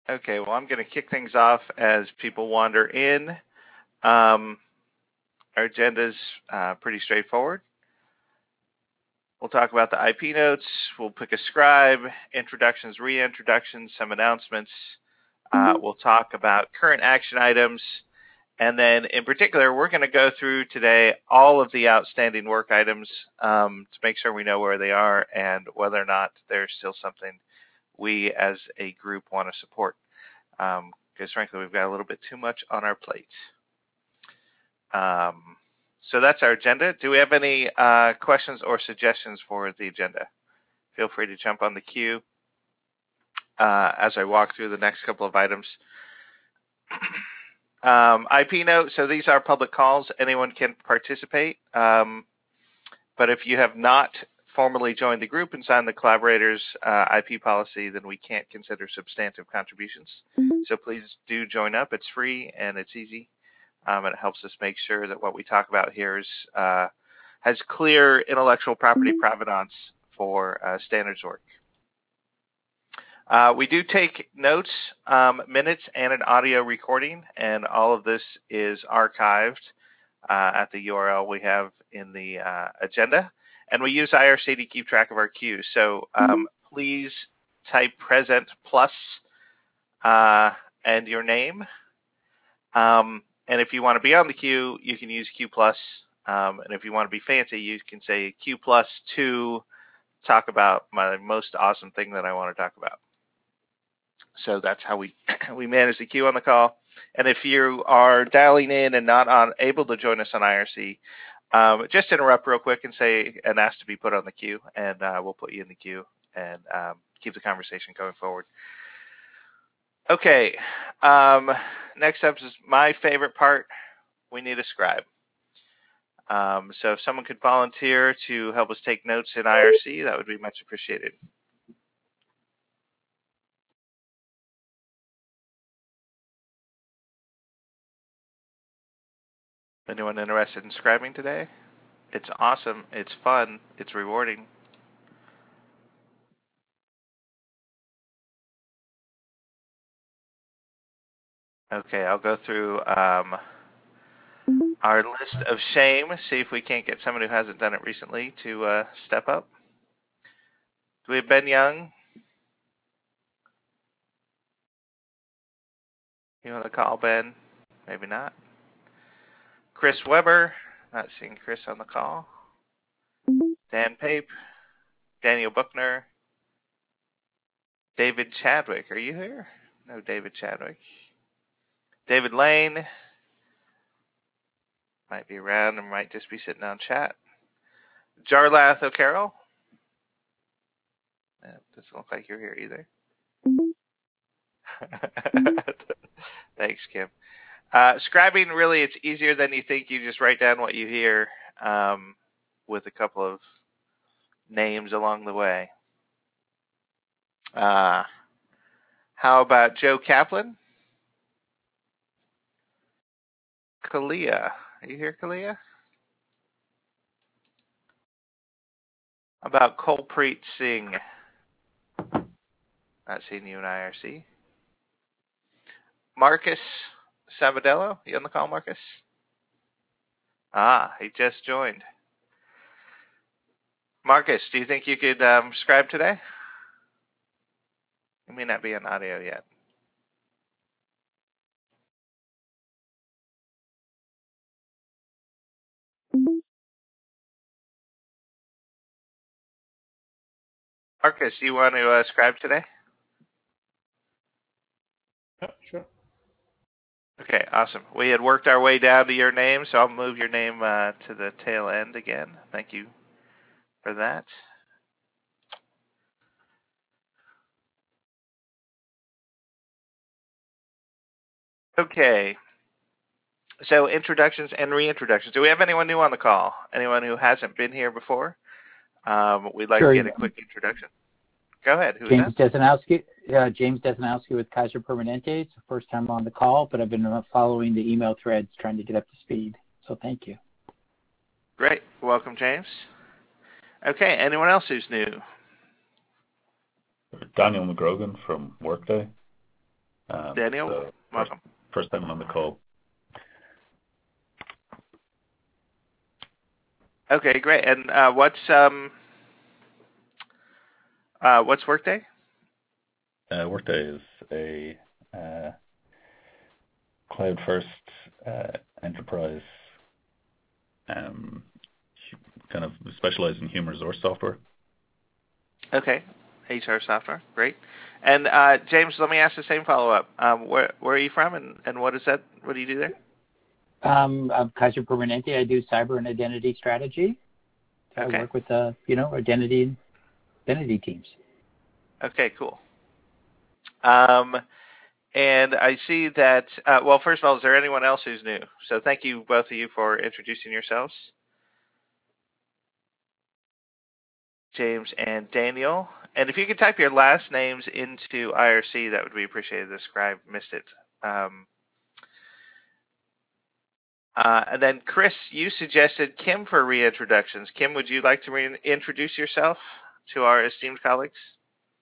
Okay, well, I'm going to kick things off as people wander in. Our agenda's pretty straightforward. We'll talk about the IP notes. We'll pick a scribe, introductions, reintroductions, some announcements. We'll talk about current action items. And then in particular, we're going to go through today all of the outstanding work items to make sure we know where they are and whether or not there's still something we as a group want to support. Because frankly, we've got a little bit too much on our plate. So that's our agenda. Do we have any questions or suggestions for the agenda? Feel free to jump on the queue as I walk through the next couple of items. IP note, so these are public calls. Anyone can participate. But if you have not formally joined the group and signed the collaborators IP policy, then we can't consider substantive contributions. So please do join up. It's free and it's easy. And it helps us make sure that what we talk about here is has clear intellectual property provenance for standards work. We do take notes, minutes, and an audio recording, and all of this is archived at the URL we have in the agenda. And we use IRC to keep track of our queues. So please type present plus and your name. And if you want to be on the queue, you can use Q plus. And if you want to be fancy, you can say Q plus to talk about my most awesome thing that I want to talk about. So that's how we manage the queue on the call. And if you are dialing in and not able to join us on IRC, just interrupt real quick and ask to be put on the queue, and we'll put you in the queue and keep the conversation going forward. Okay, next up is my favorite part. We need a scribe. So if someone could volunteer to help us take notes in IRC, that would be much appreciated. Anyone interested in scribing today? It's awesome, it's fun, it's rewarding. Okay, I'll go through our list of shame, see if we can't get someone who hasn't done it recently to step up. Do we have Ben Young? You want to call Ben? Maybe not. Chris Weber? Not seeing Chris on the call. Dan Pape? Daniel Buckner? David Chadwick, are you here? No, David Chadwick. David Lane? Might be around and might just be sitting on chat. Jarlath O'Carroll? Doesn't look like you're here either. Thanks, Kim. Scribing, really, it's easier than you think. You just write down what you hear with a couple of names along the way. How about Joe Kaplan? Kalia. Are you here, Kalia? How about Kulpreet Singh? Not seeing you in IRC. Marcus Sabadello? You on the call, Marcus? He just joined. Marcus, do you think you could scribe today? You may not be on audio yet. Marcus, do you want to scribe today? Yeah, sure. Okay, awesome. We had worked our way down to your name, so I'll move your name to the tail end again. Thank you for that. Okay. So introductions and reintroductions. Do we have anyone new on the call? Anyone who hasn't been here before? We'd like to get a quick introduction. Go ahead. Who James is that? Desanowski. James Desanowski with Kaiser Permanente. It's the first time on the call, but I've been following the email threads trying to get up to speed. So thank you. Great. Welcome, James. Okay. Anyone else who's new? Daniel McGrogan from Workday. Daniel, So welcome. first time on the call. Okay, great. And what's Workday? Workday is a cloud-first enterprise kind of specialized in human resource software. Okay, HR software, great. And James, let me ask the same follow-up. Where are you from, and what is that? What do you do there? I'm Kaiser Permanente. I do cyber and identity strategy. Okay. I work with identity teams. Okay, cool. And I see that. Well, first of all, is there anyone else who's new? So thank you both of you for introducing yourselves, James and Daniel. And if you could type your last names into IRC, that would be appreciated. The scribe missed it. And then Chris, you suggested Kim for reintroductions. Kim, would you like to reintroduce yourself to our esteemed colleagues?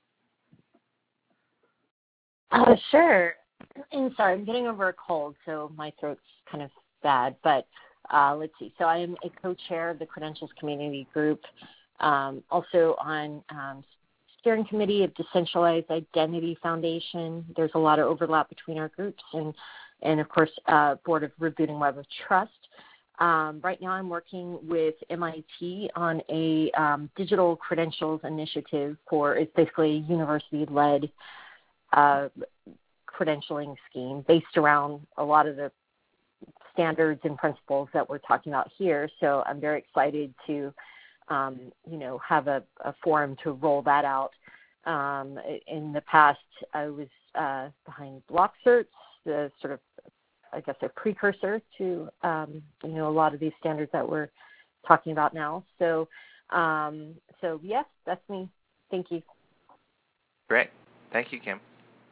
Sure. And sorry, I'm getting over a cold, so my throat's kind of bad. But let's see. So I am a co-chair of the Credentials Community Group, also on steering committee of Decentralized Identity Foundation. There's a lot of overlap between our groups, and of course, board of Rebooting Web of Trust. Right now I'm working with MIT on a digital credentials initiative it's basically a university-led credentialing scheme based around a lot of the standards and principles that we're talking about here. So I'm very excited to, have a forum to roll that out. In the past, I was behind BlockCerts, the sort of, I guess, a precursor to, a lot of these standards that we're talking about now. So yes, that's me. Thank you. Great. Thank you, Kim.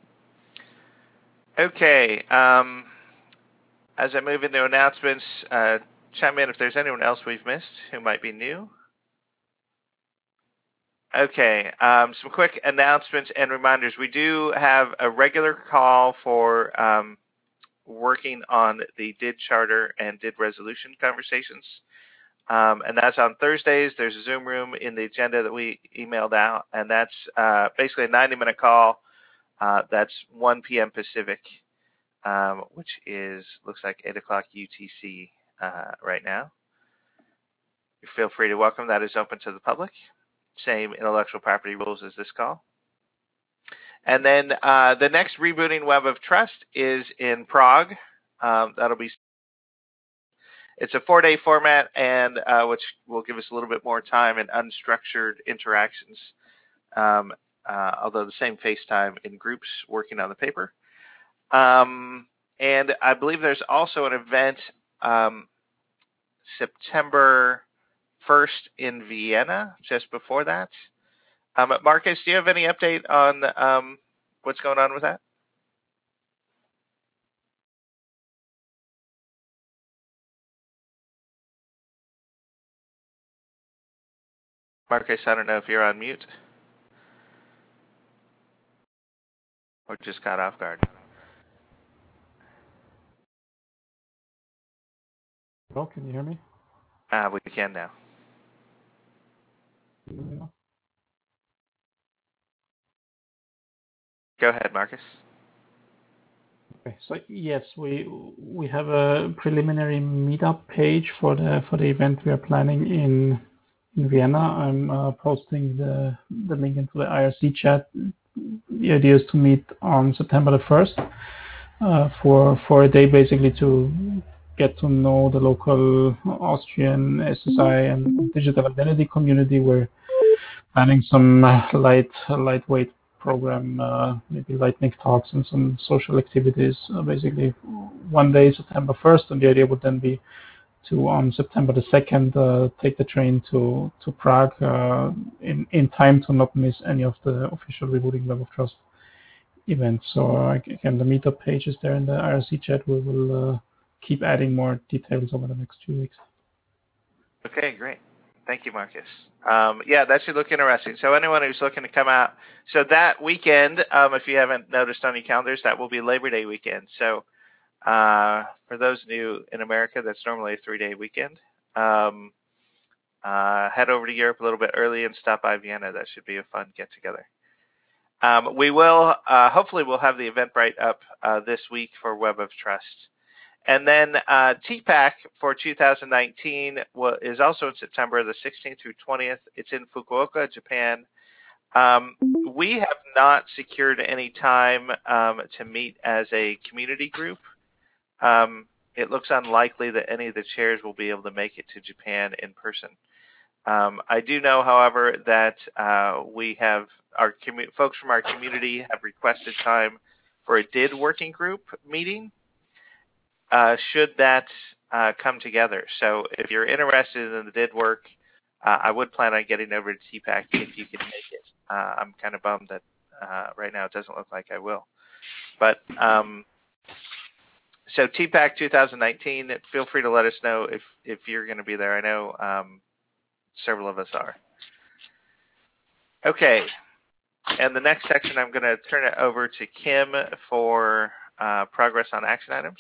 Okay. As I move into announcements, chime in if there's anyone else we've missed who might be new. Okay. Some quick announcements and reminders. We do have a regular call for working on the DID charter and DID resolution conversations. And that's on Thursdays. There's a Zoom room in the agenda that we emailed out, and that's basically a 90-minute call. That's 1 p.m. Pacific, which looks like 8 o'clock UTC right now. You feel free to welcome. That is open to the public. Same intellectual property rules as this call. And then the next Rebooting Web of Trust is in Prague. It's a 4-day format, and which will give us a little bit more time and unstructured interactions, although the same FaceTime in groups working on the paper. And I believe there's also an event September 1st in Vienna, just before that. Marcus, do you have any update on what's going on with that? Marcus, I don't know if you're on mute or just got off guard. Well, can you hear me? We can now. Go ahead, Marcus. Okay, so yes, we have a preliminary meetup page for the event we are planning in Vienna. I'm posting the link into the IRC chat. The idea is to meet on September the 1st for a day, basically to get to know the local Austrian SSI and digital identity community. We're planning some lightweight program, maybe lightning talks and some social activities. Basically, one day, September 1st, and the idea would then be to, on September the 2nd, take the train to Prague in time to not miss any of the official Rebooting Web of Trust events. So again, the meetup page is there in the IRC chat. We will keep adding more details over the next few weeks. Okay, great. Thank you, Marcus. Yeah, that should look interesting. So anyone who's looking to come out, so that weekend, if you haven't noticed on your calendars, that will be Labor Day weekend. So for those new in America, that's normally a 3-day weekend. Head over to Europe a little bit early and stop by Vienna. That should be a fun get-together. We will, hopefully we'll have the Eventbrite up this week for Web of Trust. And then TPAC for 2019 is also in September, the 16th through 20th. It's in Fukuoka, Japan. We have not secured any time to meet as a community group. It looks unlikely that any of the chairs will be able to make it to Japan in person. I do know, however, that we have our folks from our community have requested time for a DID working group meeting. Should that come together. So if you're interested in the DID work, I would plan on getting over to TPAC if you can make it. I'm kind of bummed that right now it doesn't look like I will. But so TPAC 2019, feel free to let us know if you're going to be there. I know several of us are. Okay, and the next section I'm going to turn it over to Kim for progress on action items.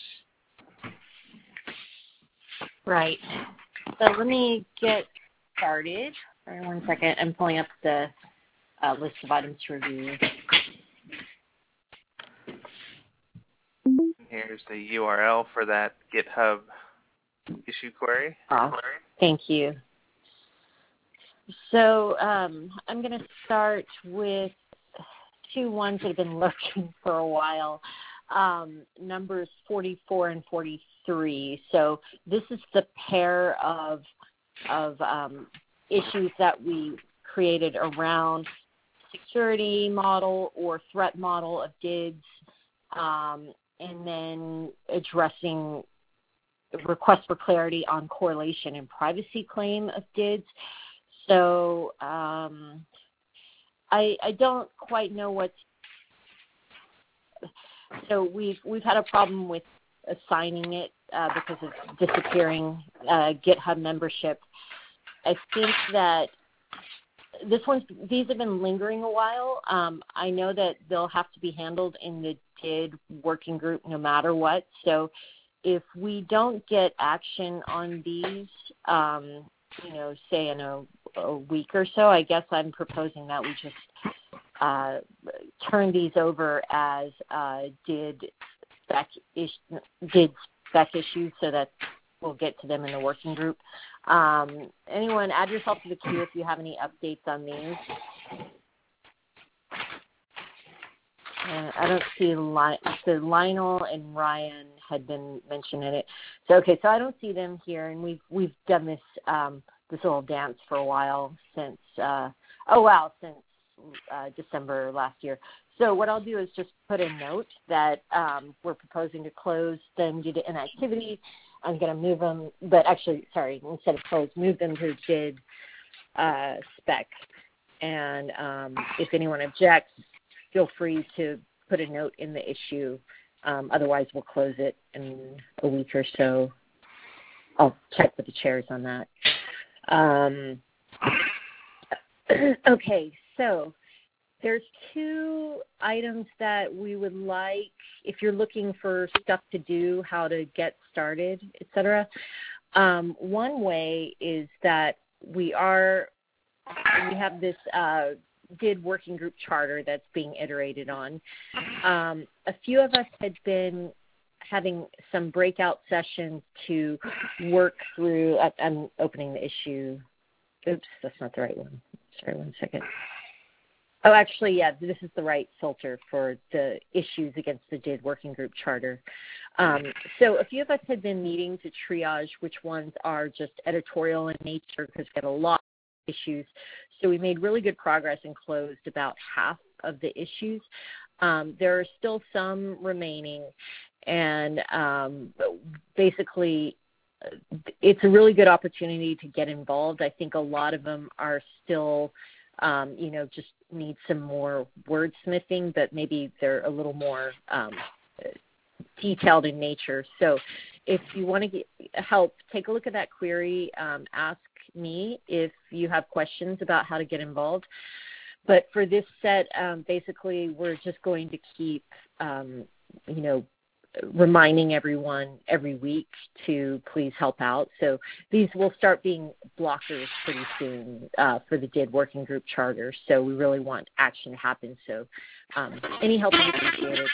Right. So let me get started. Sorry, 1 second. I'm pulling up the list of items to review. Here's the URL for that GitHub issue query. Thank you. So I'm going to start with two ones that have been lurking for a while. Numbers 44 and 43. So this is the pair of issues that we created around security model or threat model of DIDs, and then addressing requests for clarity on correlation and privacy claim of DIDs. So I don't quite know what's. So we've had a problem with assigning it because of disappearing GitHub membership. I think that these have been lingering a while. I know that they'll have to be handled in the DID working group no matter what. So if we don't get action on these, say in a week or so, I guess I'm proposing that we just turn these over as DID spec issues so that we'll get to them in the working group. Anyone, add yourself to the queue if you have any updates on these. I don't see so Lionel and Ryan had been mentioning it. So I don't see them here, and we've done this this little dance for a while since since December last year. So what I'll do is just put a note that we're proposing to close them due to inactivity. I'm going to move them, but actually, sorry, instead of close, move them to DID spec. And if anyone objects, feel free to put a note in the issue. Otherwise, we'll close it in a week or so. I'll check with the chairs on that. Okay, so there's two items that we would like, if you're looking for stuff to do, how to get started, etc. One way is that we have this DID working group charter that's being iterated on. A few of us had been having some breakout sessions to work through. I'm opening the issue. Oops, that's not the right one. Sorry, 1 second. Oh, actually, yeah, this is the right filter for the issues against the DID working group charter. So a few of us had been meeting to triage which ones are just editorial in nature because we had a lot of issues. So we made really good progress and closed about half of the issues. There are still some remaining, and basically it's a really good opportunity to get involved. I think a lot of them are still just need some more wordsmithing, but maybe they're a little more detailed in nature. So if you want to get help, take a look at that query, ask me if you have questions about how to get involved. But for this set, basically, we're just going to keep, reminding everyone every week to please help out. So these will start being blockers pretty soon for the DID working group charter. So we really want action to happen. So any help is appreciated.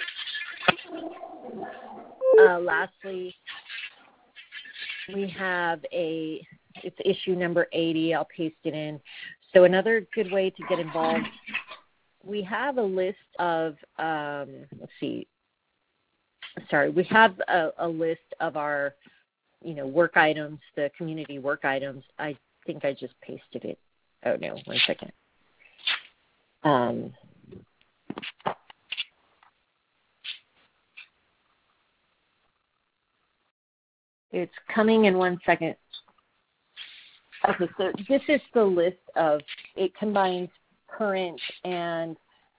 Lastly, we have it's issue number 80. I'll paste it in. So another good way to get involved, we have a list of, we have a list of our, work items, the community work items. I think I just pasted it. Oh, no, 1 second. It's coming in 1 second. Okay, so this is the list of, it combines current and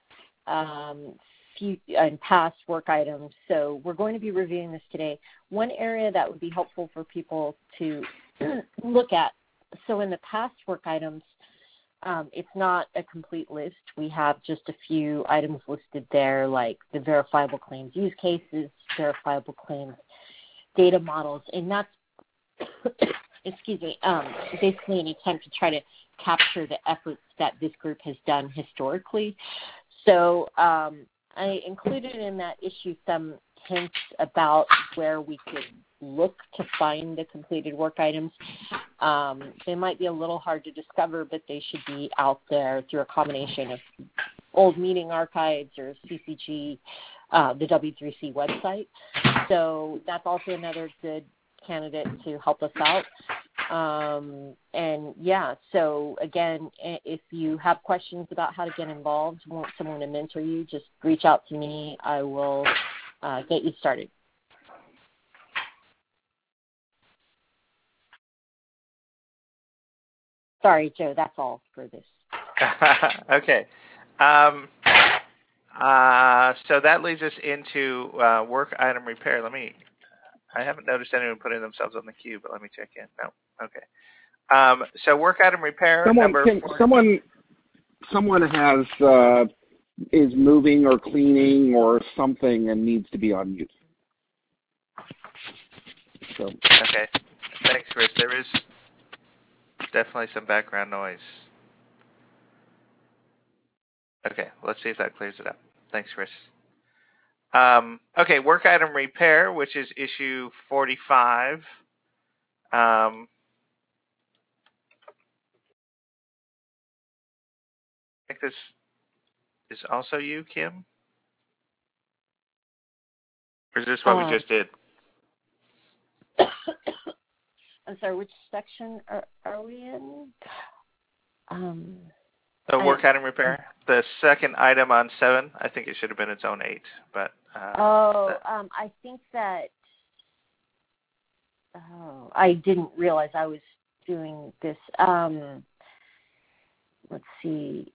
past work items. So we're going to be reviewing this today. One area that would be helpful for people to look at, so in the past work items, it's not a complete list. We have just a few items listed there, like the verifiable claims use cases, verifiable claims data models, and that's basically an attempt to try to capture the efforts that this group has done historically. So I included in that issue some hints about where we could look to find the completed work items. They might be a little hard to discover, but they should be out there through a combination of old meeting archives or CCG, the W3C website. So that's also another good candidate to help us out. So again, if you have questions about how to get involved, want someone to mentor you, just reach out to me. I will get you started. Sorry, Joe, that's all for this. Okay. So that leads us into work item repair. I haven't noticed anyone putting themselves on the queue, but let me check in. No. Okay. So work item repair. Someone has is moving or cleaning or something and needs to be on mute. So. Okay. Thanks, Chris. There is definitely some background noise. Okay, let's see if that clears it up. Thanks, Chris. Okay, work item repair, which is issue 45. I think this is also you, Kim? Or is this what we just did? I'm sorry, which section are we in? Work item repair. The second item on 7. I think it should have been its own 8, but. I think that. Oh, I didn't realize I was doing this. Let's see.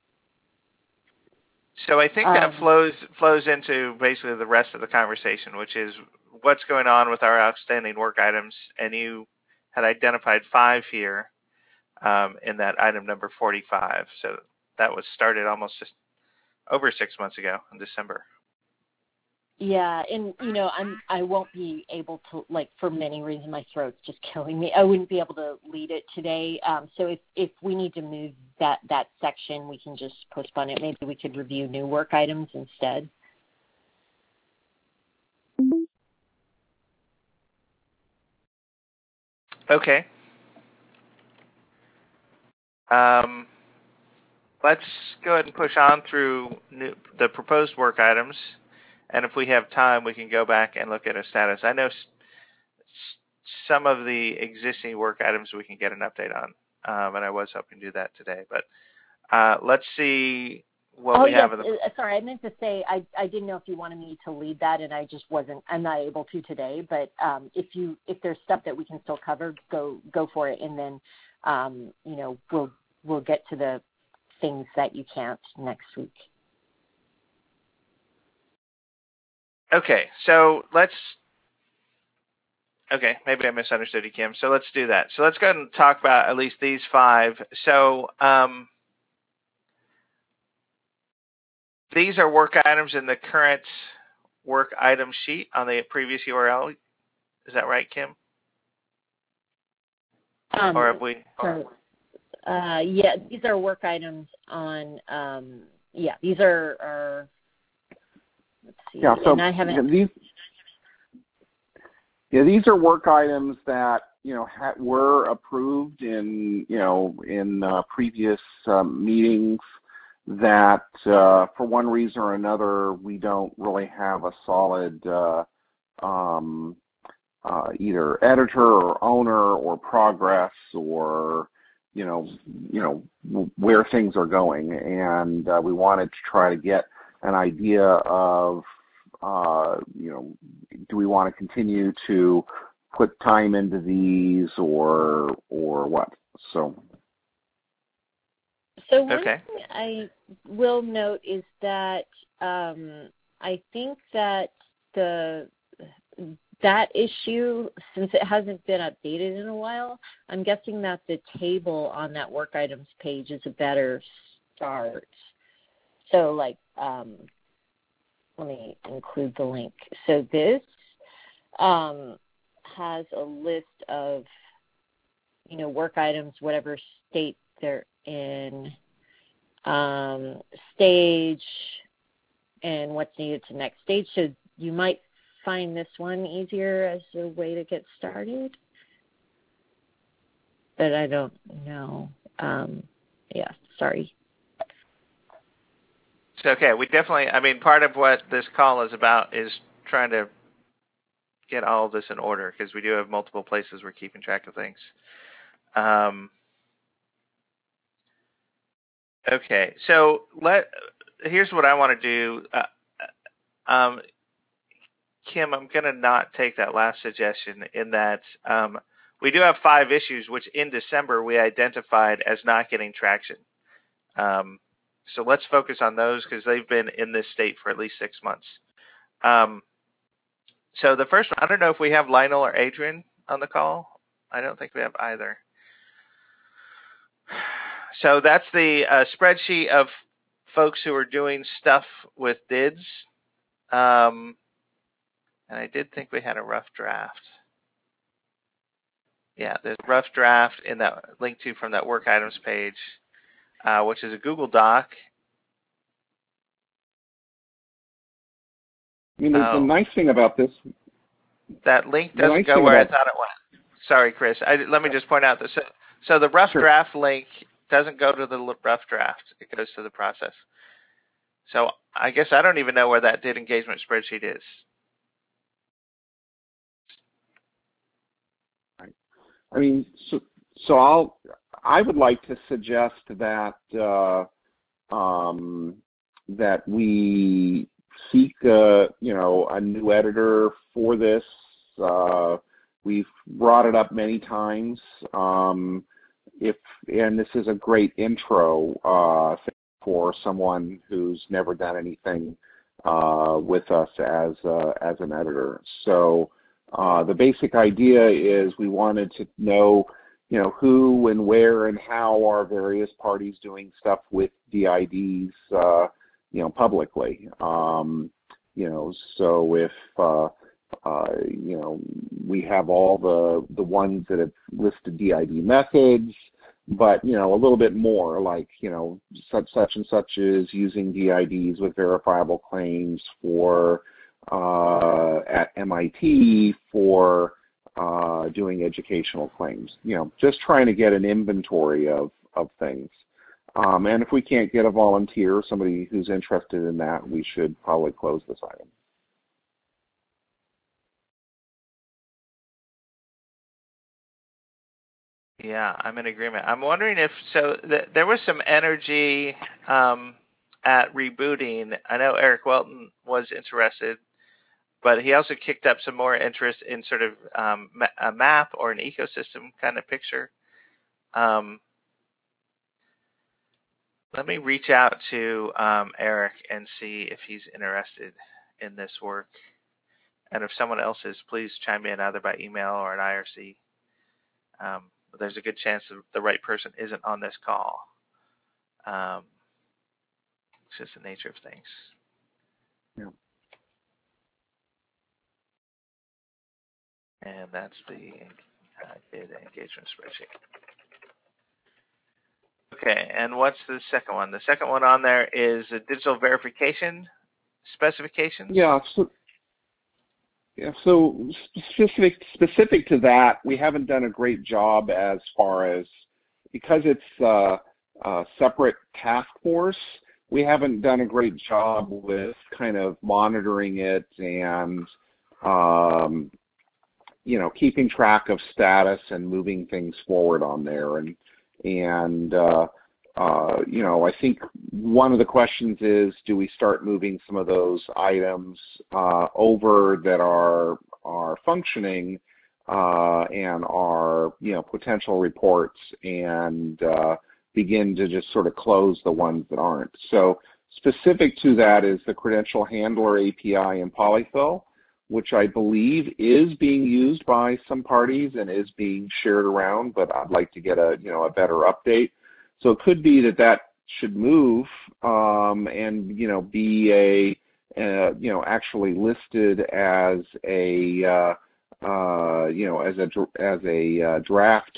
So I think that flows into basically the rest of the conversation, which is what's going on with our outstanding work items, and you had identified 5 here in that item number 45. So that was started almost just over 6 months ago in December. Yeah, and I won't be able to, for many reasons, my throat's just killing me. I wouldn't be able to lead it today. So if we need to move that section, we can just postpone it. Maybe we could review new work items instead. Okay. Let's go ahead and push on through the proposed work items. And if we have time, we can go back and look at a status. I know some of the existing work items we can get an update on, and I was hoping to do that today. But let's see what we have. Sorry, I meant to say I didn't know if you wanted me to lead that, and I'm not able to today. But if there's stuff that we can still cover, go for it, and then we'll get to the things that you can't next week. Okay, so let's Okay, maybe I misunderstood you, Kim. So let's do that. So let's go ahead and talk about at least these 5. So these are work items in the current work item sheet on the previous URL. Is that right, Kim? Or have we? So, yeah, these are work items on. Yeah, these are. Let's see. Yeah, so and I haven't. These are work items that were approved in previous meetings that for one reason or another we don't really have a solid either editor or owner or progress or where things are going, and we wanted to try to get an idea of do we want to continue to put time into these or what? So one Okay. thing I will note is that I think that that issue, since it hasn't been updated in a while, I'm guessing that the table on that work items page is a better start. So, like, let me include the link. So this has a list of, work items, whatever state they're in, stage, and what's needed to next stage. So you might find this one easier as a way to get started, but I don't know. Yeah, sorry. So, okay, we definitely, part of what this call is about is trying to get all of this in order because we do have multiple places we're keeping track of things. Okay, so here's what I want to do. Kim, I'm going to not take that last suggestion in that we do have 5 issues which in December we identified as not getting traction. So let's focus on those because they've been in this state for at least 6 months. So the first one, I don't know if we have Lionel or Adrian on the call. I don't think we have either. So that's the spreadsheet of folks who are doing stuff with DIDS. And I did think we had a rough draft. Yeah, there's a rough draft in that link to from that work items page, which is a Google Doc. the nice thing about this, that link doesn't go where I thought it went. Sorry, Chris. Let me just point out this. So the rough draft link doesn't go to the rough draft. It goes to the process. So I guess I don't even know where that DID engagement spreadsheet is. I would like to suggest that that we seek a new editor for this. We've brought it up many times. And this is a great intro for someone who's never done anything with us as an editor. So the basic idea is we wanted to know who and where and how are various parties doing stuff with DIDs, publicly. So if we have all the ones that have listed DID methods, but a little bit more, like such and such is using DIDs with verifiable claims for at MIT for doing educational claims. Just trying to get an inventory of things. And if we can't get a volunteer, somebody who's interested in that, we should probably close this item. Yeah, I'm in agreement. I'm wondering if there was some energy at rebooting. I know Eric Welton was interested, but he also kicked up some more interest in sort of a map or an ecosystem kind of picture. Let me reach out to Eric and see if he's interested in this work. And if someone else is, please chime in either by email or an IRC. But there's a good chance that the right person isn't on this call. It's just the nature of things. Yeah. And that's the data engagement spreadsheet. Okay, and what's the second one? The second one on there is a digital verification specifications. Yeah. So specific to that, we haven't done a great job as far as, because it's a separate task force, we haven't done a great job with kind of monitoring it and keeping track of status and moving things forward on there. And I think one of the questions is, do we start moving some of those items over that are functioning and are potential reports, and begin to just sort of close the ones that aren't. So specific to that is the Credential Handler API in Polyfill, which I believe is being used by some parties and is being shared around, but I'd like to get a better update. So it could be that should move and be actually listed as a draft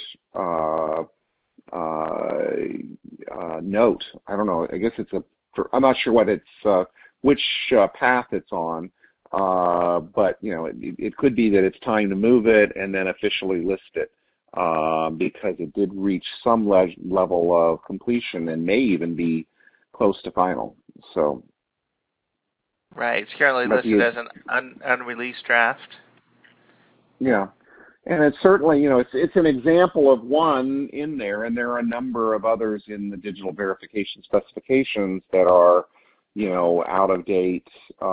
note. I don't know. I guess I'm not sure what it's which path it's on. But it could be that it's time to move it and then officially list it, because it did reach some level of completion and may even be close to final. So right, it's currently listed as an unreleased draft. Yeah, and it's certainly it's an example of one in there, and there are a number of others in the digital verification specifications that are out of date.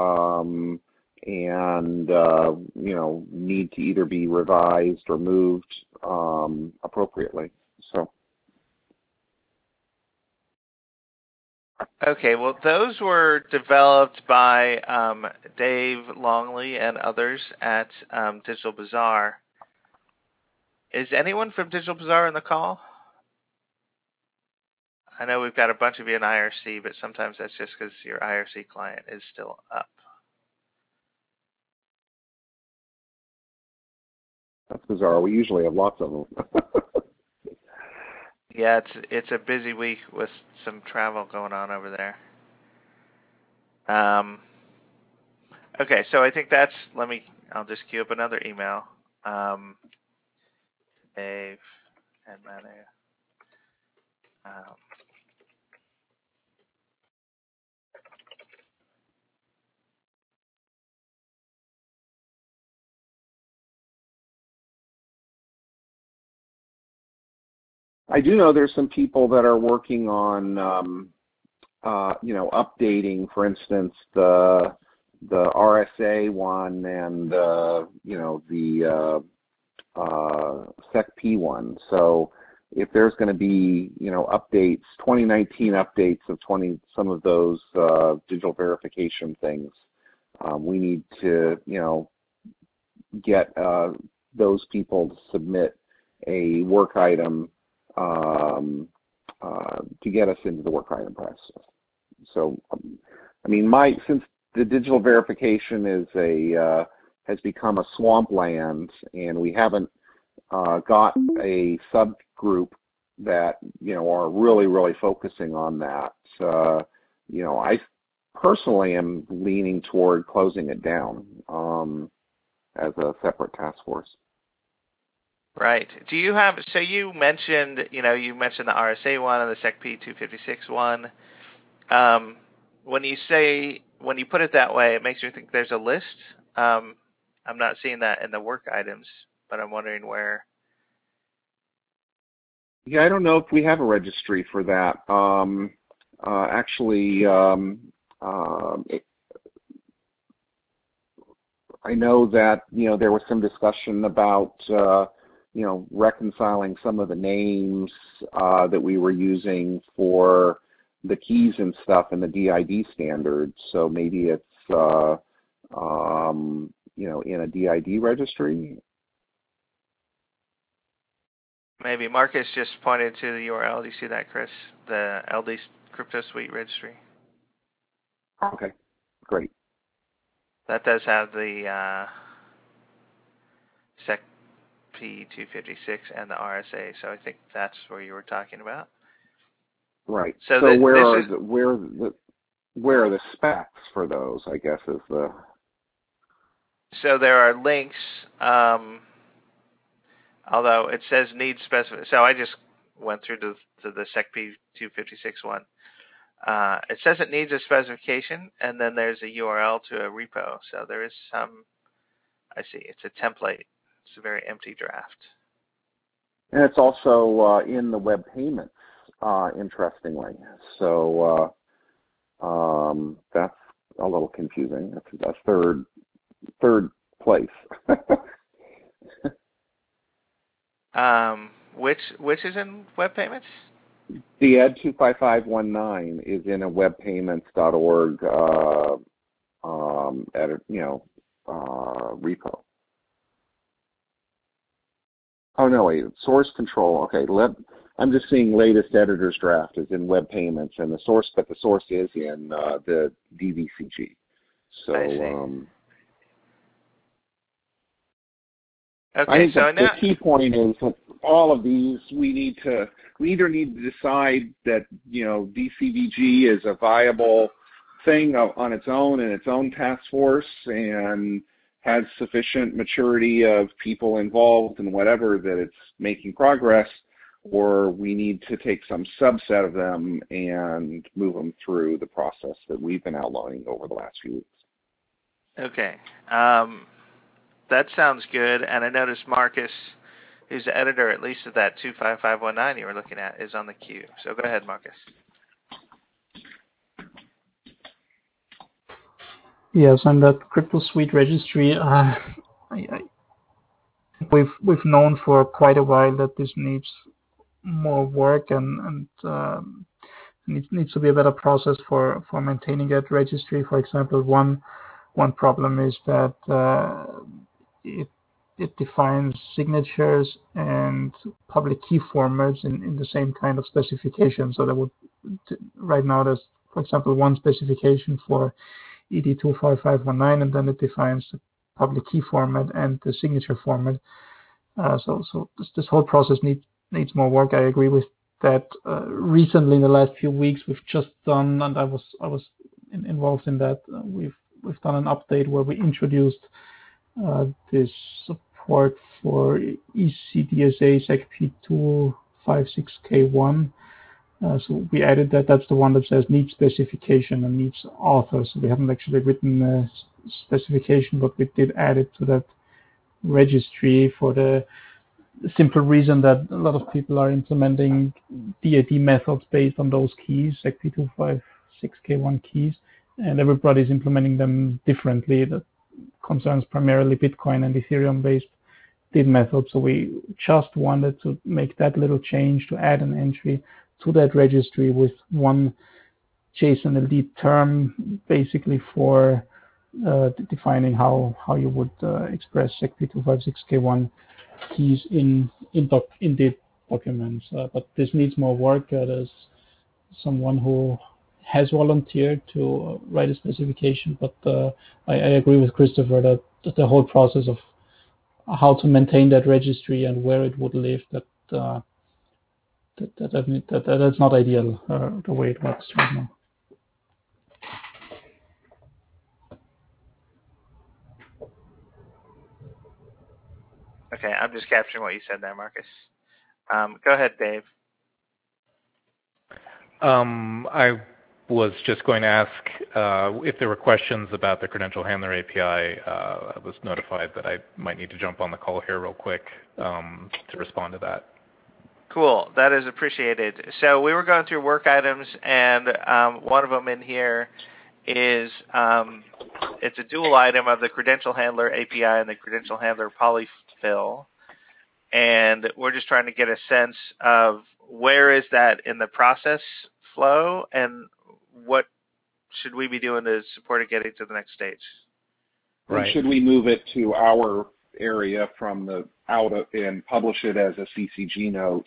And need to either be revised or moved appropriately. So. Okay, well, those were developed by Dave Longley and others at Digital Bazaar. Is anyone from Digital Bazaar on the call? I know we've got a bunch of you in IRC, but sometimes that's just because your IRC client is still up. That's bizarre. We usually have lots of them. Yeah, it's a busy week with some travel going on over there. Okay, so I think I'll just queue up another email. Dave and Manu. I do know there's some people that are working on, updating, for instance, the RSA one and the SecP one. So if there's going to be, updates, 2019 updates of some of those digital verification things, we need to, get those people to submit a work item to get us into the work item process. So, since the digital verification has become a swampland, and we haven't got a subgroup that are really, really focusing on that, I personally am leaning toward closing it down as a separate task force. Right. Do you have? So you mentioned the RSA one and the SecP 256 one. When you put it that way, it makes me think there's a list. I'm not seeing that in the work items, but I'm wondering where. Yeah, I don't know if we have a registry for that. I know that there was some discussion about reconciling some of the names that we were using for the keys and stuff in the DID standards. So maybe it's in a DID registry. Maybe Marcus just pointed to the URL. Do you see that, Chris? The LD Crypto Suite registry. Okay, great. That does have the SEC P256 and the RSA, so I think that's where you were talking about. Right. So where are the specs for those, I guess, is the... So there are links, although it says needs specific. So I just went through to the SEC P256 one. It says it needs a specification, and then there's a URL to a repo. So there is some, I see, it's a template. It's a very empty draft. And it's also in the web payments, interestingly. So that's a little confusing. That's a third place. Which is in web payments? The ed 25519 is in a webpayments.org repo. Oh no, wait, source control. Okay, I'm just seeing latest editor's draft is in web payments, and the source is in the DVCG. So okay, I think so the key point is that all of these we either need to decide that DCVG is a viable thing on its own in its own task force and has sufficient maturity of people involved and whatever that it's making progress, or we need to take some subset of them and move them through the process that we've been outlining over the last few weeks. Okay. That sounds good. And I noticed Marcus, who's the editor, at least of that 25519 you were looking at, is on the queue. So go ahead, Marcus. Yes, and that Crypto Suite registry, we've known for quite a while that this needs more work and needs to be a better process for maintaining that registry. For example, one problem is that it defines signatures and public key formats in the same kind of specification. So right now there's, for example, one specification for ED25519, and then it defines the public key format and the signature format. So this whole process needs more work. I agree with that. Recently, in the last few weeks, we've just done, and I was involved in that. We've done an update where we introduced this support for ECDSA SEC P256K1. So we added that. That's the one that says needs specification and needs author. So we haven't actually written a specification, but we did add it to that registry for the simple reason that a lot of people are implementing DID methods based on those keys, SEC P256K1 keys, and everybody's implementing them differently. That concerns primarily Bitcoin and Ethereum-based DID methods. So we just wanted to make that little change to add an entry to that registry with one JSON LD term, basically for defining how you would express SEC P256K1 keys in DID documents. But this needs more work. There's someone who has volunteered to write a specification, but I agree with Christopher that the whole process of how to maintain that registry and where it would live, that's not ideal the way it works right now. Okay, I'm just capturing what you said there, Marcus. Go ahead, Dave. I was just going to ask if there were questions about the Credential Handler API. I was notified that I might need to jump on the call here real quick to respond to that. Cool, that is appreciated. So we were going through work items, and one of them in here is it's a dual item of the Credential Handler API and the Credential Handler polyfill, and we're just trying to get a sense of where is that in the process flow, and what should we be doing to support it getting to the next stage? Or should we move it to our area from the and publish it as a CCG note,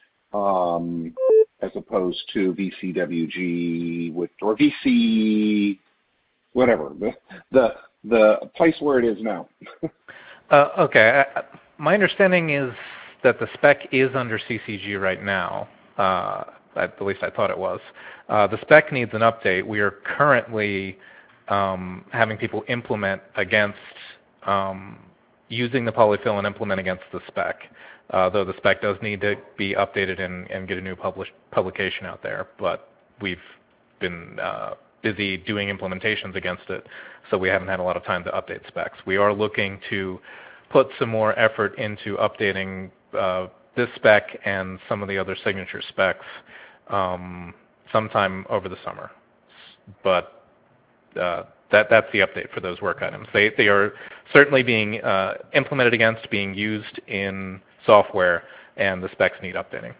as opposed to VCWG or VC, whatever, the place where it is now? Okay. My understanding is that the spec is under CCG right now. At least I thought it was. The spec needs an update. We are currently having people implement against using the polyfill and implement against the spec, though the spec does need to be updated and get a new publication out there. But we've been busy doing implementations against it, so we haven't had a lot of time to update specs. We are looking to put some more effort into updating this spec and some of the other signature specs sometime over the summer. But that's the update for those work items. They are certainly being implemented against, being used in software, and the specs need updating.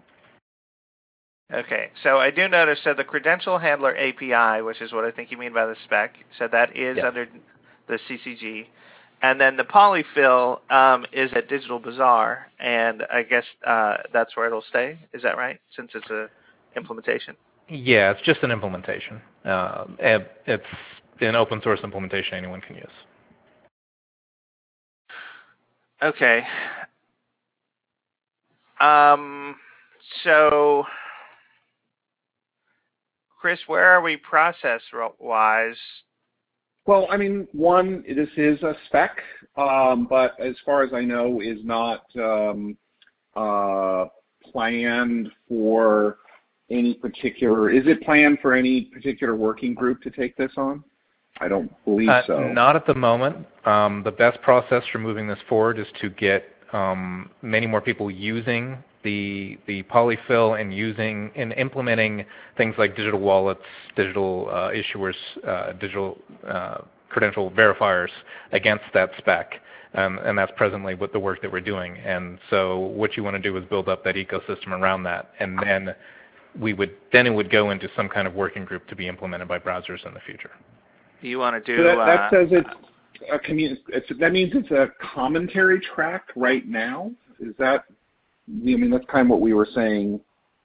Okay, so I do notice that the Credential Handler API, which is what I think you mean by the spec, so that is under the CCG. And then the polyfill is at Digital Bazaar, and I guess that's where it'll stay. Is that right, since it's an implementation? Yeah, it's just an implementation. It's an open source implementation anyone can use. Okay. So, Chris, where are we process-wise? Well, I mean, one, this is a spec, but as far as I know, is not planned for any particular. Is it planned for any particular working group to take this on? I don't believe so. Not at the moment. The best process for moving this forward is to get many more people using the polyfill and implementing things like digital wallets, digital issuers, digital credential verifiers against that spec. And that's presently what the work that we're doing. And so what you want to do is build up that ecosystem around that, and then it would go into some kind of working group to be implemented by browsers in the future. You want to do so that says it's a that means it's a commentary track right now. Is that? I mean, that's kind of what we were saying,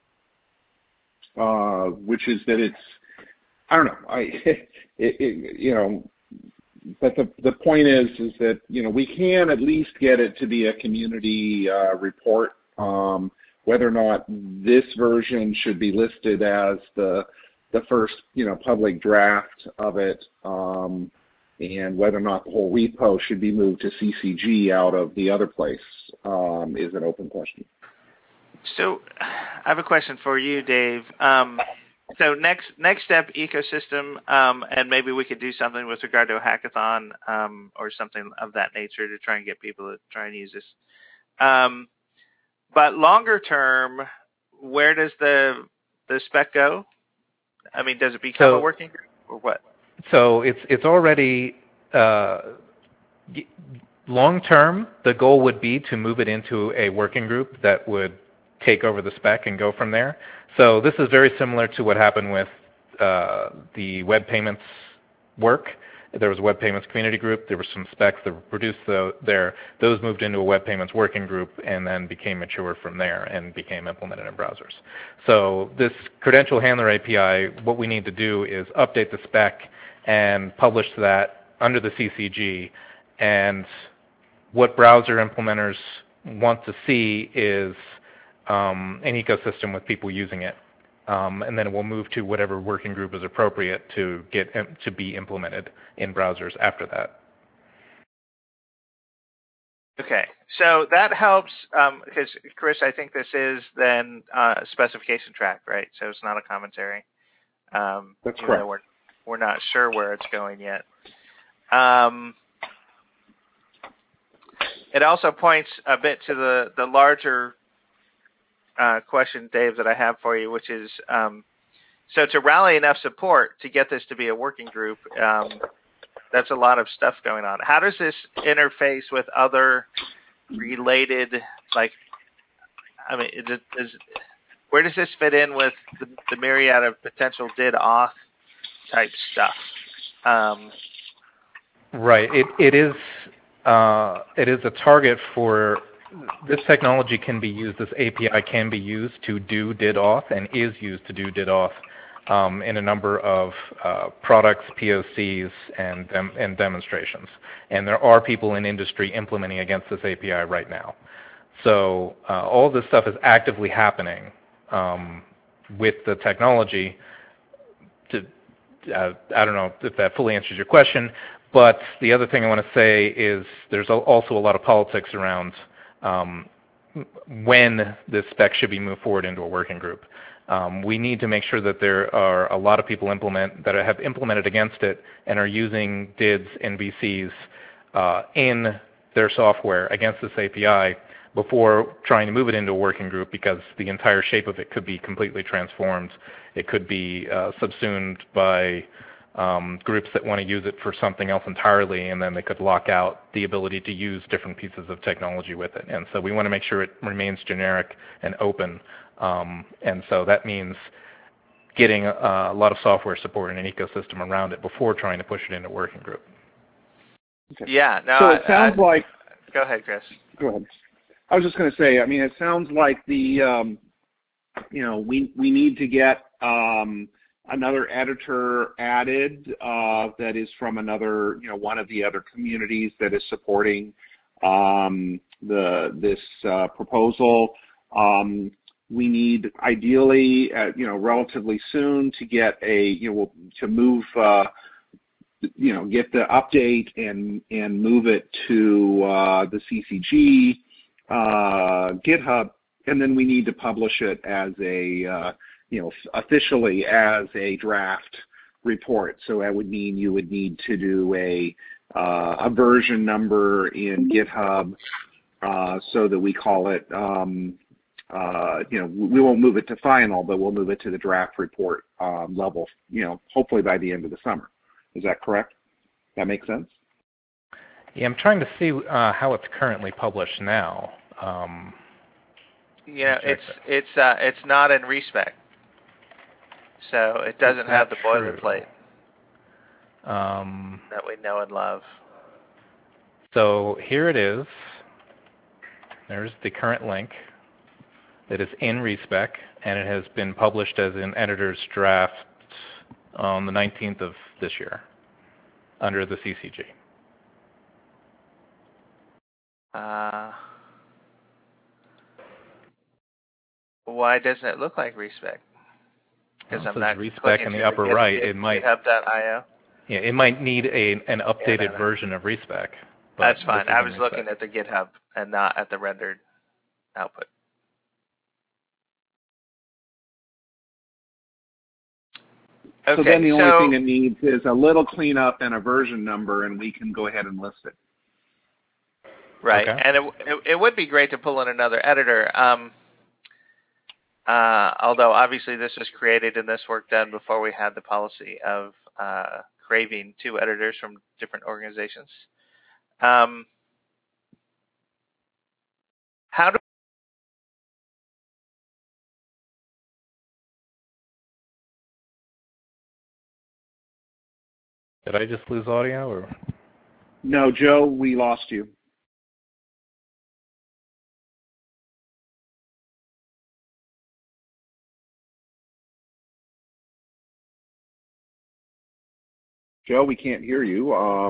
which is that it's. I don't know. But the point is that we can at least get it to be a community report. Whether or not this version should be listed as the first public draft of it, and whether or not the whole repo should be moved to CCG out of the other place is an open question. So I have a question for you, Dave. So next step ecosystem, and maybe we could do something with regard to a hackathon or something of that nature to try and get people to try and use this. But longer term, where does the spec go? I mean, does it become a working group or what? So it's already long term. The goal would be to move it into a working group that would take over the spec and go from there. So this is very similar to what happened with the web payments work. There was a web payments community group. There were some specs that were produced there. Those moved into a web payments working group and then became mature from there and became implemented in browsers. So this Credential Handler API, what we need to do is update the spec and publish that under the CCG. And what browser implementers want to see is an ecosystem with people using it. And then it will move to whatever working group is appropriate to be implemented in browsers after that. Okay, so that helps because Chris, I think this is then a specification track, right? So it's not a commentary. That's correct. We're not sure where it's going yet. It also points a bit to the larger question, Dave, that I have for you, which is so to rally enough support to get this to be a working group, that's a lot of stuff going on. How does this interface with other related, where does this fit in with the myriad of potential DID auth type stuff? Right. It is a target for this technology. Can be used. This API can be used to do DID-auth and is used to do DID-auth in a number of products, POCs, and demonstrations. And there are people in industry implementing against this API right now. So all this stuff is actively happening with the technology. I don't know if that fully answers your question, but the other thing I want to say is there's also a lot of politics around when this spec should be moved forward into a working group. We need to make sure that there are a lot of people that have implemented against it and are using DIDs and VCs in their software against this API before trying to move it into a working group, because the entire shape of it could be completely transformed. It could be subsumed by groups that want to use it for something else entirely, and then they could lock out the ability to use different pieces of technology with it. And so we want to make sure it remains generic and open. And so that means getting a lot of software support and an ecosystem around it before trying to push it into a working group. Okay. Yeah. No. So it sounds like. Go ahead, Chris. Go ahead. I was just going to say. I mean, it sounds like we need to get another editor added that is from another, one of the other communities that is supporting this proposal. We need, ideally, relatively soon, to get to move, get the update and move it to the CCG GitHub, and then we need to publish it as a officially as a draft report. So that would mean you would need to do a version number in GitHub so that we call it, we won't move it to final, but we'll move it to the draft report level, hopefully by the end of the summer. Is that correct? That makes sense? Yeah, I'm trying to see how it's currently published now. It's not in respec, so it doesn't have the boilerplate that we know and love. So here it is. There's the current link. It is in respec, and it has been published as an editor's draft on the 19th of this year under the CCG. Why doesn't it look like respec? Because I'm not respec in the upper right. It might GitHub.io. Yeah, it might need an updated version of respec. That's fine. I was looking at the GitHub and not at the rendered output. Okay, so then the only thing it needs is a little cleanup and a version number, and we can go ahead and list it. Right, okay. And it would be great to pull in another editor. Although obviously this was created and this work done before we had the policy of craving 2 editors from different organizations. How do Did I just lose audio? Or? No, Joe, we lost you. Joe, we can't hear you.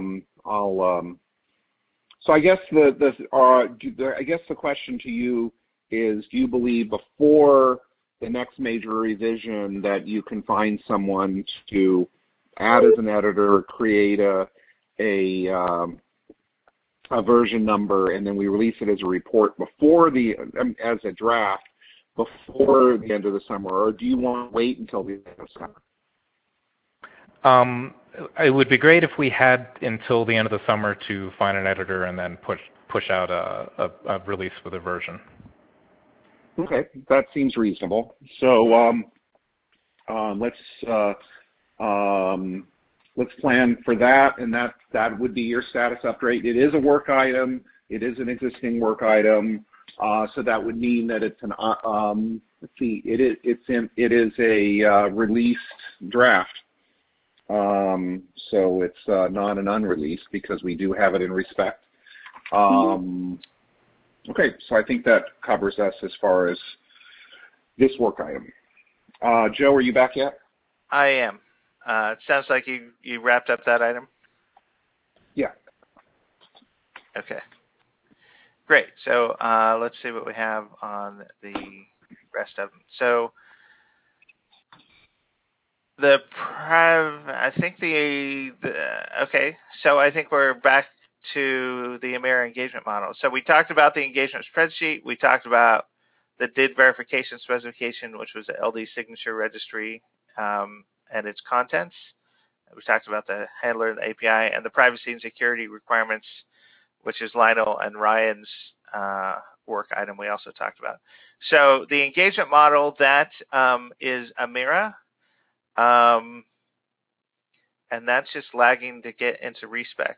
So I guess the question to you is: do you believe before the next major revision that you can find someone to add as an editor, create a version number, and then we release it as a report before as a draft before the end of the summer, or do you want to wait until the end of summer? It would be great if we had until the end of the summer to find an editor and then push out a release with a version. Okay, that seems reasonable. So let's plan for that, and that would be your status update. It is a work item. It is an existing work item. So that would mean that it's an it is a released draft. So it's not an unreleased because we do have it in respect. Okay, so I think that covers us as far as this work item. Joe, are you back yet? I am. It sounds like you wrapped up that item. Yeah. Okay. Great. So let's see what we have on the rest of them. So I think okay. So I think we're back to the Emera engagement model. So we talked about the engagement spreadsheet. We talked about the DID verification specification, which was the LD signature registry and its contents. We talked about the handler, the API, and the privacy and security requirements, which is Lionel and Ryan's work item we also talked about. So the engagement model, that is Emera. And that's just lagging to get into respec.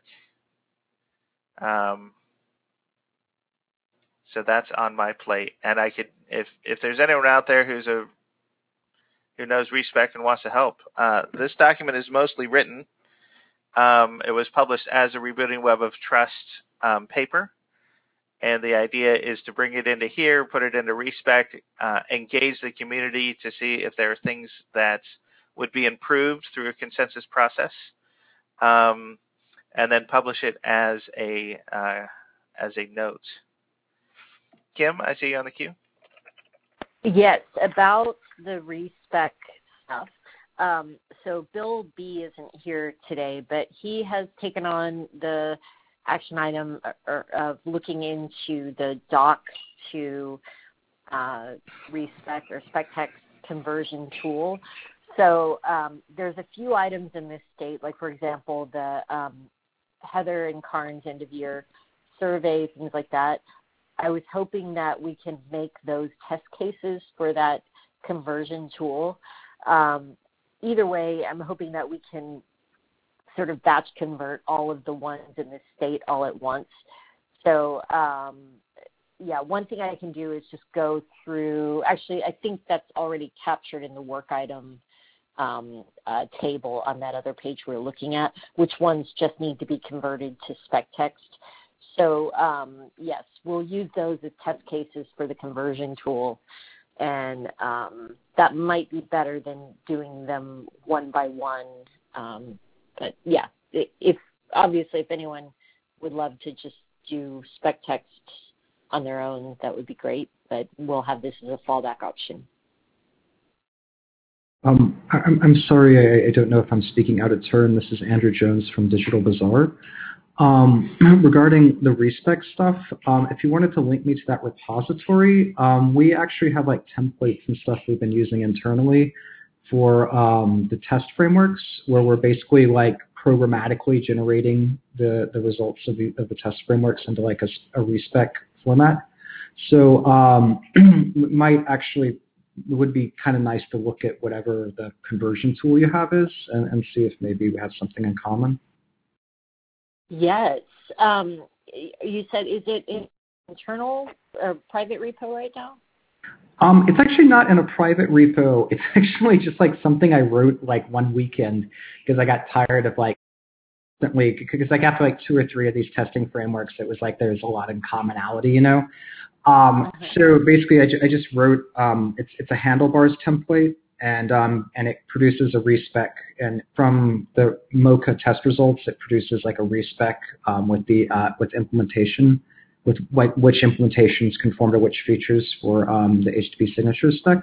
So that's on my plate, and I could, if there's anyone out there who knows respec and wants to help, this document is mostly written. It was published as a Rebooting Web of Trust paper, and the idea is to bring it into here, put it into respec, engage the community to see if there are things that would be improved through a consensus process, and then publish it as a note. Kim, I see you on the queue. Yes, about the respec stuff. So Bill B isn't here today, but he has taken on the action item of looking into the doc to respec or spec text conversion tool. So there's a few items in this state, like, for example, the Heather and Karn's end-of-year survey, things like that. I was hoping that we can make those test cases for that conversion tool. Either way, I'm hoping that we can sort of batch convert all of the ones in this state all at once. So, yeah, one thing I can do is just go through, actually, I think that's already captured in the work item table on that other page we're looking at, which ones just need to be converted to spec text. So, yes, we'll use those as test cases for the conversion tool, and that might be better than doing them one by one. But, yeah, if anyone would love to just do spec text on their own, that would be great, but we'll have this as a fallback option. I'm sorry, I don't know if I'm speaking out of turn. This is Andrew Jones from Digital Bazaar. Regarding the respec stuff, if you wanted to link me to that repository, we actually have like templates and stuff we've been using internally for the test frameworks, where we're basically like programmatically generating the results of the test frameworks into like a respec format. So it would be kind of nice to look at whatever the conversion tool you have is and see if maybe we have something in common. Yes. You said, is it in internal or private repo right now? It's actually not in a private repo. It's actually just like something I wrote like one weekend because I got tired of like, because like after like 2 or 3 of these testing frameworks, it was like there's a lot of commonality, you know. So basically, I just wrote it's a handlebars template, and it produces a respec, and from the Mocha test results, it produces like a respec with implementation, with which implementations conform to which features for the HTTP signature spec.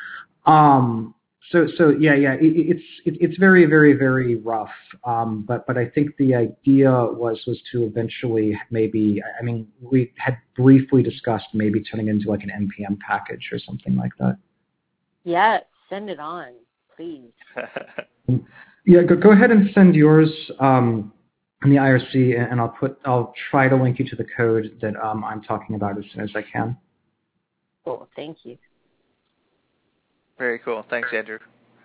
So yeah, it's very, very, very rough. But I think the idea was to eventually maybe, I mean, we had briefly discussed maybe turning into like an NPM package or something like that. Yeah, send it on, please. Yeah, go ahead and send yours in the IRC, and I'll try to link you to the code that I'm talking about as soon as I can. Cool, thank you. Very cool. Thanks, Andrew.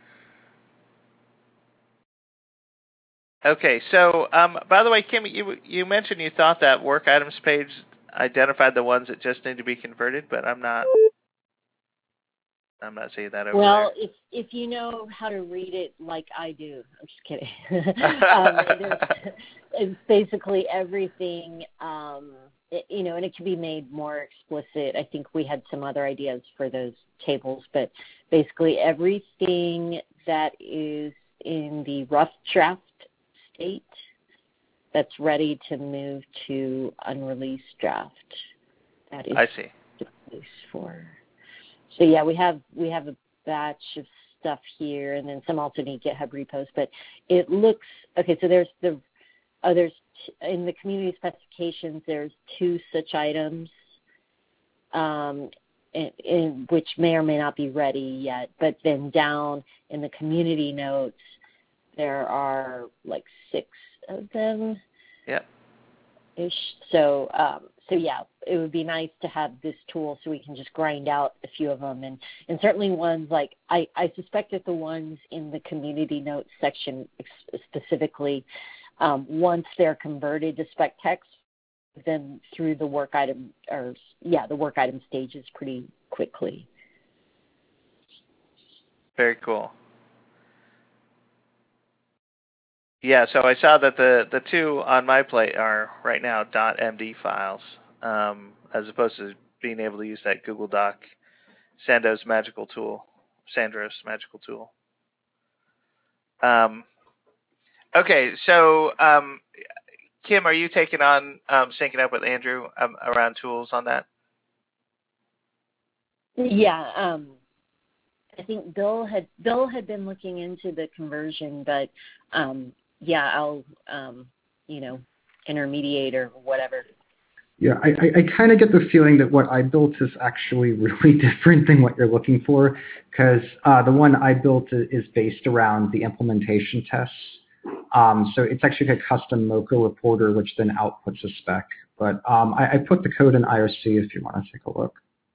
Okay, so by the way, Kim, you mentioned you thought that work items page identified the ones that just need to be converted, but I'm not I'm not seeing that over well, if you know how to read it like I do, I'm just kidding. It's basically everything, you know, and it can be made more explicit. I think we had some other ideas for those tables, but basically everything that is in the rough draft state that's ready to move to unreleased draft. That is I see. the place for. So yeah, we have a batch of stuff here, and then some also need GitHub repos. But it looks okay. So there's in the community specifications, there's 2 such items, in which may or may not be ready yet. But then down in the community notes, there are like 6 of them. Yeah. Ish. So yeah, it would be nice to have this tool so we can just grind out a few of them, and certainly ones like I suspect that the ones in the community notes section specifically, once they're converted to spec text, then through the work item the work item stages pretty quickly. Very cool. Yeah, so I saw that the 2 on my plate are right now .md files, as opposed to being able to use that Google Doc, Sandro's magical tool. Okay, so Kim, are you taking on syncing up with Andrew around tools on that? Yeah, I think Bill had been looking into the conversion, but yeah, I'll intermediate or whatever. Yeah, I kind of get the feeling that what I built is actually really different than what you're looking for, because the one I built is based around the implementation tests. So it's actually a custom Mocha reporter, which then outputs a spec. But I put the code in IRC if you want to take a look.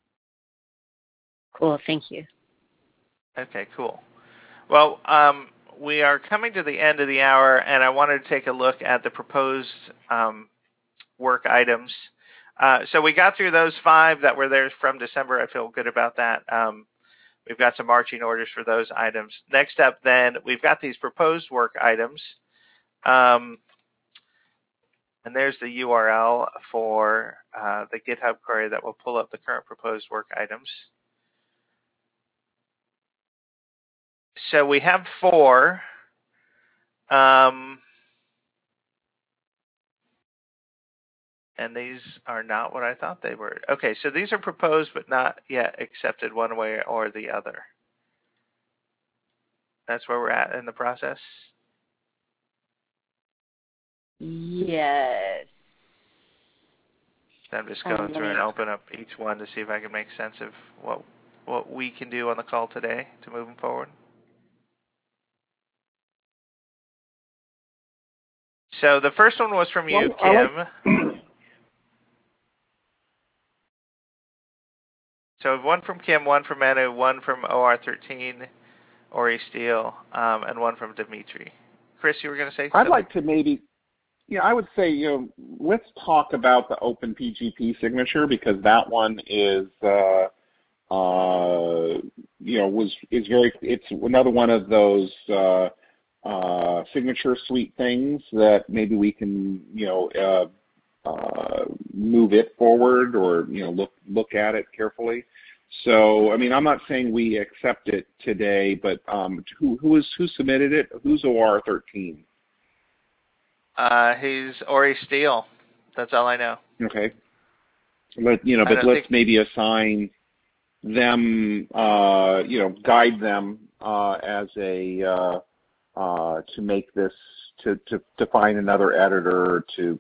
Cool, thank you. Okay, cool. Well, we are coming to the end of the hour, and I wanted to take a look at the proposed work items. So we got through those 5 that were there from December. I feel good about that. We've got some marching orders for those items. Next up, then, we've got these proposed work items. And there's the URL for the GitHub query that will pull up the current proposed work items. So we have 4. And these are not what I thought they were. Okay, so these are proposed but not yet accepted one way or the other. That's where we're at in the process? Yes. So I'm just going through and open up each one to see if I can make sense of what we can do on the call today to move them forward. So the first one was from you, Kim. So one from Kim, one from Manu, one from OR13, Ori Steele, and one from Dimitri. Chris, you were going to say something? I'd like to maybe, I would say, let's talk about the OpenPGP signature, because that one is, it's another one of those signature suite things that maybe we can, move it forward or, look at it carefully. So, I mean, I'm not saying we accept it today, but who submitted it? Who's OR13? He's Ori Steele. That's all I know. Okay. But let's maybe assign them, guide them as a to make this to find another editor to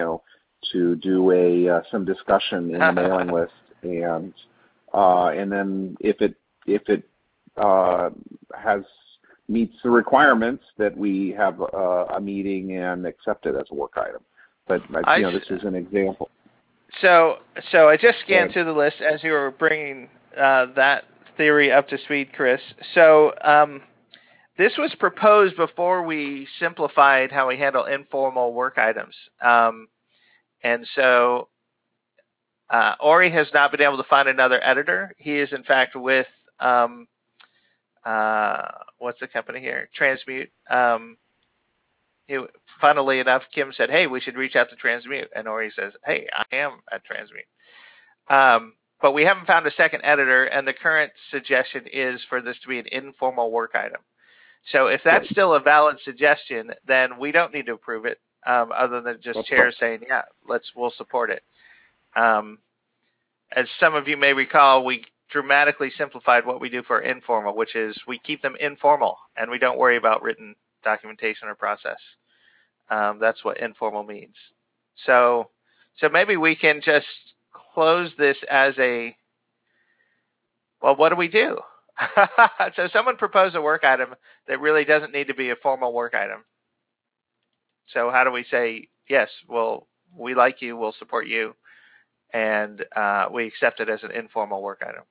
do some discussion in the mailing list, and then if it meets the requirements, that we have a meeting and accept it as a work item. But this is an example. So I just scanned through the list as you were bringing that theory up to speed, Chris. So this was proposed before we simplified how we handle informal work items. And so Ori has not been able to find another editor. He is, in fact, with what's the company here? Transmute. Funnily enough, Kim said, hey, we should reach out to Transmute. And Ori says, hey, I am at Transmute. But we haven't found a second editor, and the current suggestion is for this to be an informal work item. So if that's still a valid suggestion, then we don't need to approve it, other than just chair saying, yeah, we'll support it. As some of you may recall, we dramatically simplified what we do for informal, which is we keep them informal, and we don't worry about written documentation or process. That's what informal means. So maybe we can just close this as a, well, what do we do? So someone proposed a work item that really doesn't need to be a formal work item. So how do we say, yes, well, we like you, we'll support you, and we accept it as an informal work item?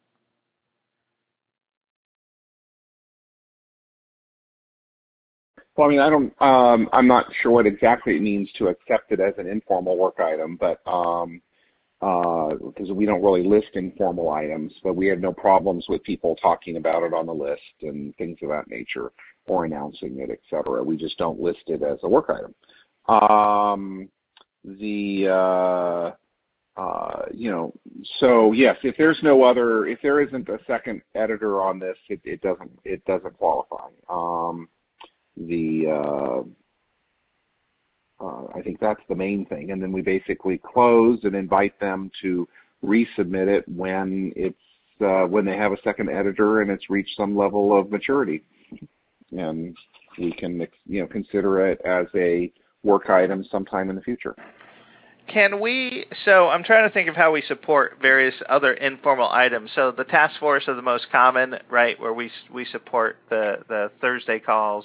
Well, I mean, I'm not sure what exactly it means to accept it as an informal work item, but because we don't really list informal items, but we have no problems with people talking about it on the list and things of that nature, or announcing it, et cetera. We just don't list it as a work item. So yes, if there isn't a second editor on this, it doesn't qualify. I think that's the main thing, and then we basically close and invite them to resubmit it when they have a second editor and it's reached some level of maturity, and we can consider it as a work item sometime in the future. So I'm trying to think of how we support various other informal items. So the task force are the most common, right, where we support the Thursday calls.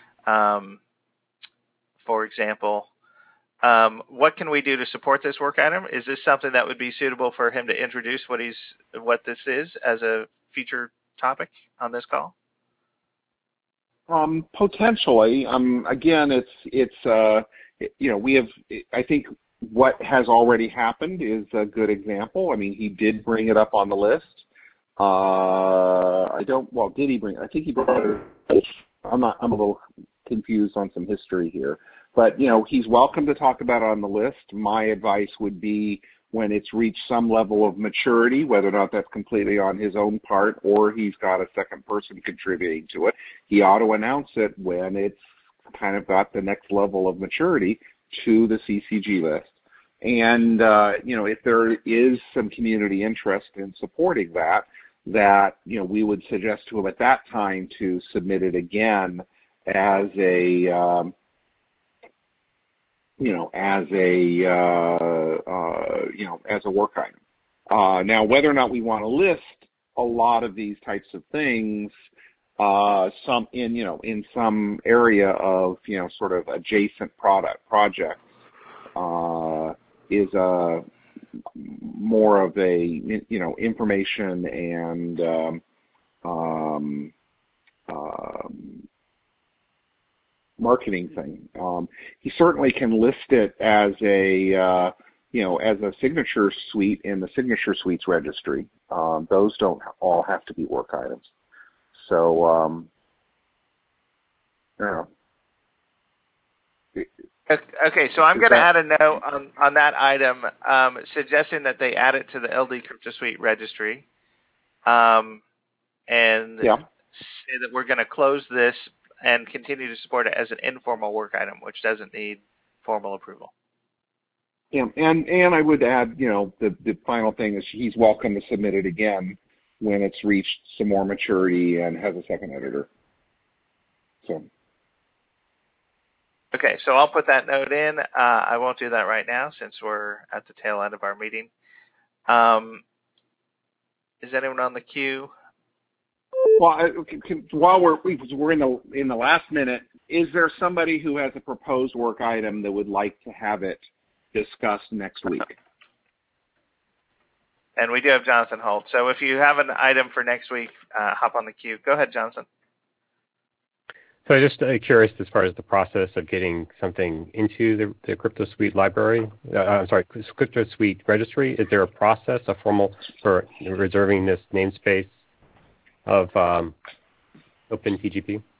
For example, what can we do to support this work item? Is this something that would be suitable for him to introduce what this is as a future topic on this call? Potentially. Again, we have. I think what has already happened is a good example. I mean, he did bring it up on the list. Did he bring it? I think he brought it. I'm a little confused on some history here, but he's welcome to talk about it on the list. My advice would be, when it's reached some level of maturity, whether or not that's completely on his own part or he's got a second person contributing to it, he ought to announce it when it's kind of got the next level of maturity to the CCG list. And if there is some community interest in supporting that we would suggest to him at that time to submit it again as a work item. Now, whether or not we want to list a lot of these types of things, in some area of sort of adjacent projects, is more of a information and marketing thing. He certainly can list it as a signature suite in the signature suites registry. Those don't all have to be work items. So, Okay, so I'm going to add a note on that item, suggesting that they add it to the LD Crypto Suite registry, and say that we're going to close this and continue to support it as an informal work item, which doesn't need formal approval. Yeah, and I would add, the final thing is he's welcome to submit it again when it's reached some more maturity and has a second editor. So. Okay, so I'll put that note in. I won't do that right now since we're at the tail end of our meeting. Is anyone on the queue? Well, while we're in the last minute, is there somebody who has a proposed work item that would like to have it discussed next week? And we do have Jonathan Holt. So if you have an item for next week, hop on the queue. Go ahead, Jonathan. So I'm just curious as far as the process of getting something into the Crypto Suite library. Crypto Suite registry. Is there a process, a formal, for reserving this namespace of OpenTGP?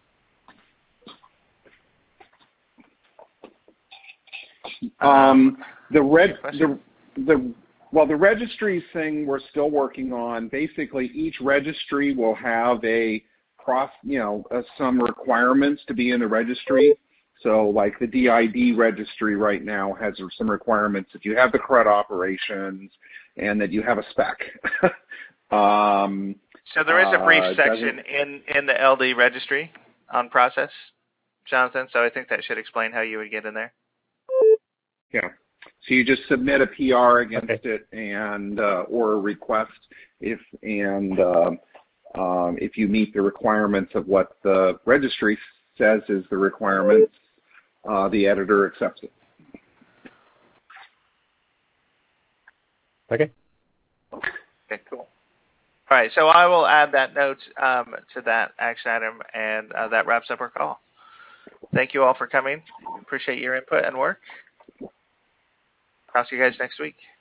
The registries thing we're still working on. Basically, each registry will have some requirements to be in the registry. So, like the DID registry right now has some requirements that you have the CRUD operations and that you have a spec. So there is a brief section in the LD registry on process, Jonathan. So I think that should explain how you would get in there. Yeah. So you just submit a PR against it and or a request if you meet the requirements of what the registry says is the requirements, the editor accepts it. Okay. Okay, cool. All right, so I will add that note to that action item, and that wraps up our call. Thank you all for coming. Appreciate your input and work. I'll see you guys next week.